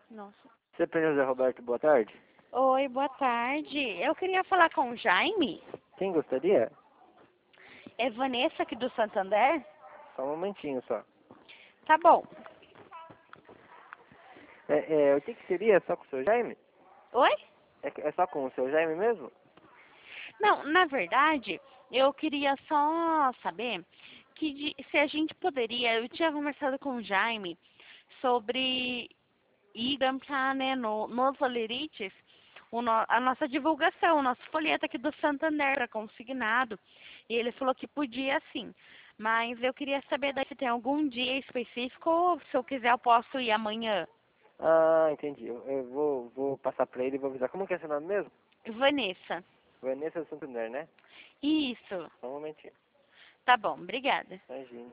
Nossa. CP José Roberto, boa tarde. Oi, boa tarde. Eu queria falar com o Jaime. Quem gostaria? É Vanessa aqui do Santander? Só um momentinho só. Tá bom. O que seria? Só com o seu Jaime? Oi? É só com o seu Jaime mesmo? Não, na verdade, eu queria só saber se a gente poderia. Eu tinha conversado com o Jaime sobre ir grampar, né, nos Olerites, a nossa divulgação, o nosso folheto aqui do Santander para consignado. E ele falou que podia sim. Mas eu queria saber daí se tem algum dia específico ou se eu quiser eu posso ir amanhã. Ah, entendi. Eu vou passar pra ele e vou avisar. Como que é seu nome mesmo? Vanessa. Vanessa Santander, né? Isso. Só um momentinho. Tá bom, obrigada. Imagina.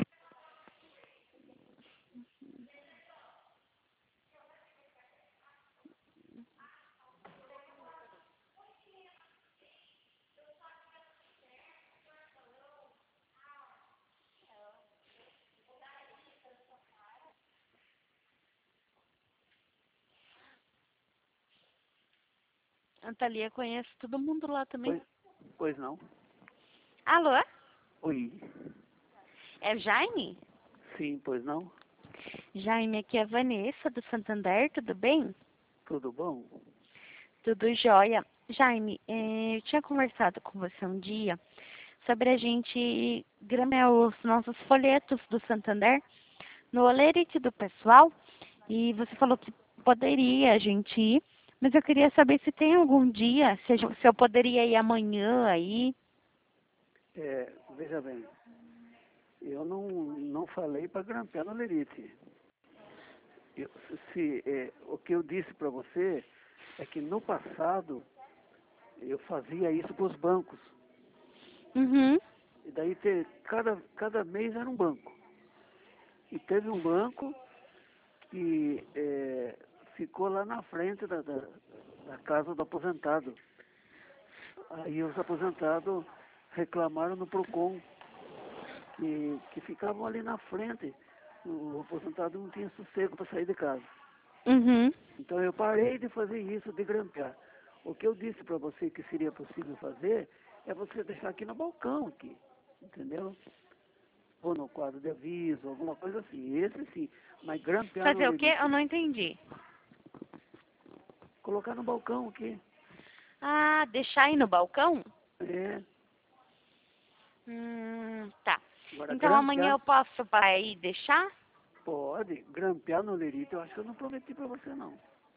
A Thalia conhece todo mundo lá também. Pois não. Alô? Oi. É Jaime? Sim, pois não. Jaime, aqui é a Vanessa do Santander, tudo bem? Tudo bom? Tudo jóia. Jaime, eu tinha conversado com você um dia sobre a gente gramear os nossos folhetos do Santander no olerite do pessoal e você falou que poderia a gente ir, mas eu queria saber se tem algum dia, se eu poderia ir amanhã aí. Veja bem, eu não falei para grampear no Lerite. O que eu disse para você é que no passado eu fazia isso para os bancos. Uhum. E daí cada mês era um banco. E teve um banco que ficou lá na frente da casa do aposentado. Aí os aposentados reclamaram no PROCON que ficavam ali na frente. O aposentado não tinha sossego para sair de casa. Uhum. Então eu parei de fazer isso, de grampear. O que eu disse para você que seria possível fazer é você deixar aqui no balcão, aqui, entendeu? Ou no quadro de aviso, alguma coisa assim. Esse sim. Mas grampear no Fazer o quê? lerite, Eu não entendi. colocar no balcão aqui. Ah, deixar aí no balcão? É. Tá. Agora Então amanhã grampear, eu posso parar aí e deixar? pode. Grampear no lerite, eu acho que eu não prometi para você não.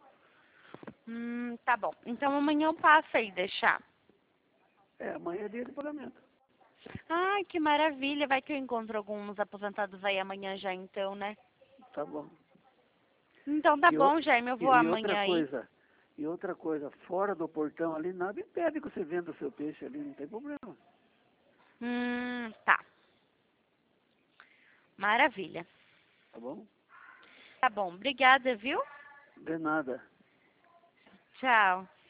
Tá bom. Então amanhã eu passo aí e deixar. Amanhã é dia de pagamento. Ai, que maravilha. Vai que eu encontro alguns aposentados aí amanhã já então, né? Tá bom. Então tá E, bom, Jaime. Eu vou e outra amanhã aí. coisa, fora do portão ali, nada impede que você venda o seu peixe ali, não tem problema. Tá. Maravilha. Tá bom? Tá bom. Obrigada, viu? De nada. Tchau.